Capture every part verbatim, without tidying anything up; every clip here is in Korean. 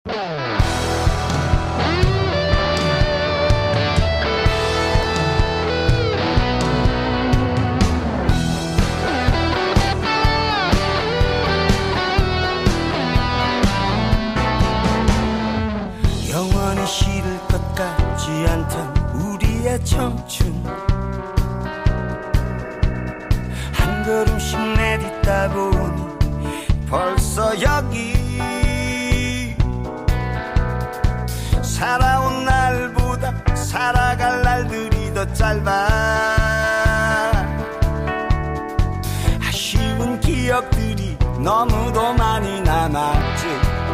영원히 싫을 것 같지 않던 우리의 청춘, 한 걸음씩 내딛다 보니 벌써 여기. 살아온 날보다 살아갈 날들이 더 짧아. 아쉬운 기억들이 너무도 많이 남았지.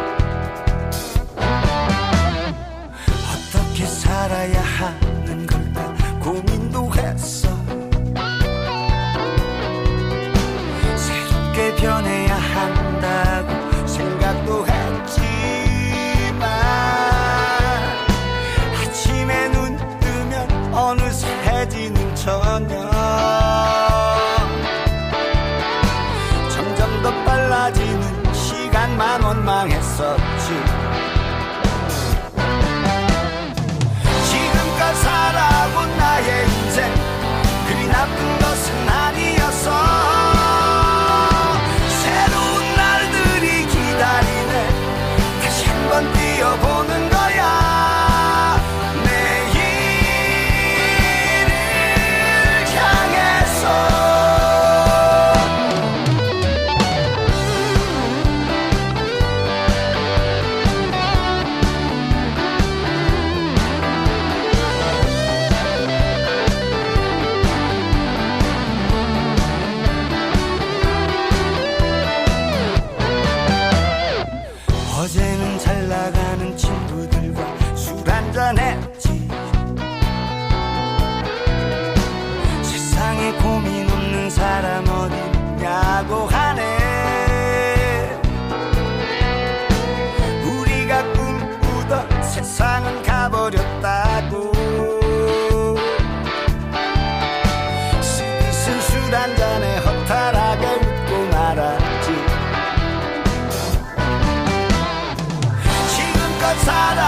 어떻게 살아야 하는 걸까 고민도 했어. 새롭게 변해야 한다고 생각도 했지만 아침에 눈 뜨면 어느새 해지는 저녁. 점점 더 빨라지는 시간만 원망했었지. 살아온 나의 인생 그리 나쁜 것은 아니었어. 새로운 날들이 기다리네. 다시 한번 뛰어보는 거야. 내일을 향해서. 어제는 잘 나가는 친구들과 술 한잔했지. 세상에 고민 없는 사람 어딨냐고 하네. 우리가 꿈꾸던 세상은 가버렸다고. 스윗은 술 한잔에 허탈하게 웃고 말았지. 살아